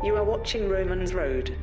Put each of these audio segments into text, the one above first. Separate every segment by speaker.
Speaker 1: You are watching Romans Road.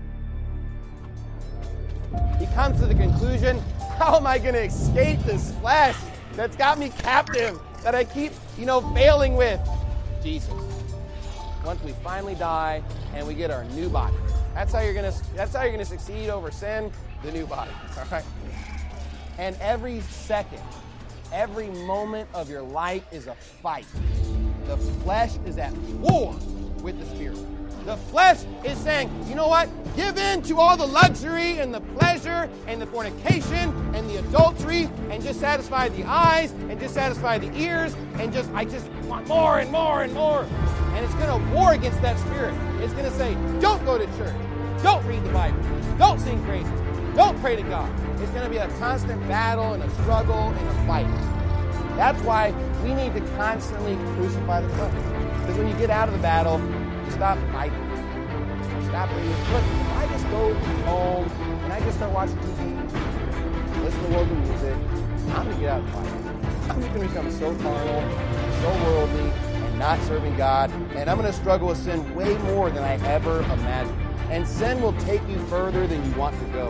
Speaker 2: He comes to the conclusion, how am I going to escape this flesh that's got me captive, that I keep, failing with? Jesus. Once we finally die and we get our new body. That's how you're going to succeed over sin, the new body. All right? And every second, every moment of your life is a fight. The flesh is at war with the Spirit. The flesh is saying, you know what? Give in to all the luxury and the pleasure and the fornication and the adultery and just satisfy the eyes and just satisfy the ears and I just want more and more and more. And it's going to war against that spirit. It's going to say, don't go to church. Don't read the Bible. Don't sing praises. Don't pray to God. It's going to be a constant battle and a struggle and a fight. That's why we need to constantly crucify the flesh. Because when you get out of the battle, you stop fighting. Stop reading. Look, if I just go home and I just start watching TV, listen to worldly music, I'm going to get out of the fight. I'm just going to become so carnal, so worldly, and not serving God. And I'm going to struggle with sin way more than I ever imagined. And sin will take you further than you want to go.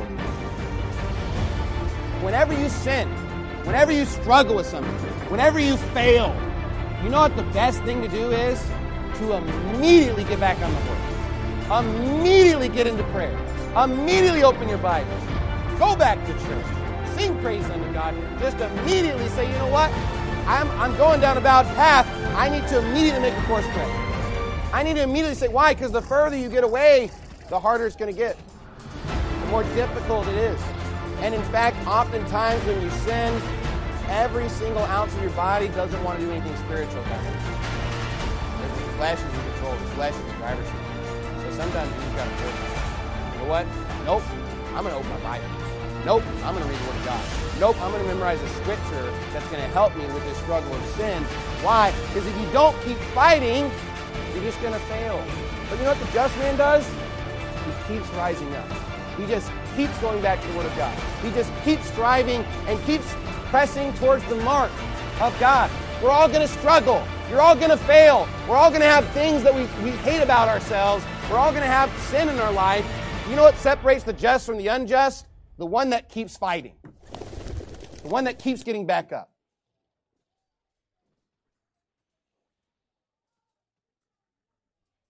Speaker 2: Whenever you sin, whenever you struggle with something, whenever you fail, you know what the best thing to do is? To immediately get back on the Word. Immediately get into prayer. Immediately open your Bible. Go back to church. Sing praise unto God. Just immediately say, you know what? I'm going down a bad path. I need to immediately make a course correction. I need to immediately say, why? Because the further you get away, the harder it's going to get. The more difficult it is. And in fact, oftentimes when you sin, every single ounce of your body doesn't want to do anything spiritual about it. The flesh is in control. The flesh is the driver's seat. So sometimes you just got to force it. You know what? Nope. I'm going to open my Bible. Nope. I'm going to read the Word of God. Nope. I'm going to memorize a scripture that's going to help me with this struggle of sin. Why? Because if you don't keep fighting, you're just going to fail. But you know what the just man does? He keeps rising up. He just keeps going back to the Word of God. He just keeps striving and keeps pressing towards the mark of God. We're all going to struggle. You're all going to fail. We're all going to have things that we hate about ourselves. We're all going to have sin in our life. You know what separates the just from the unjust? The one that keeps fighting. The one that keeps getting back up.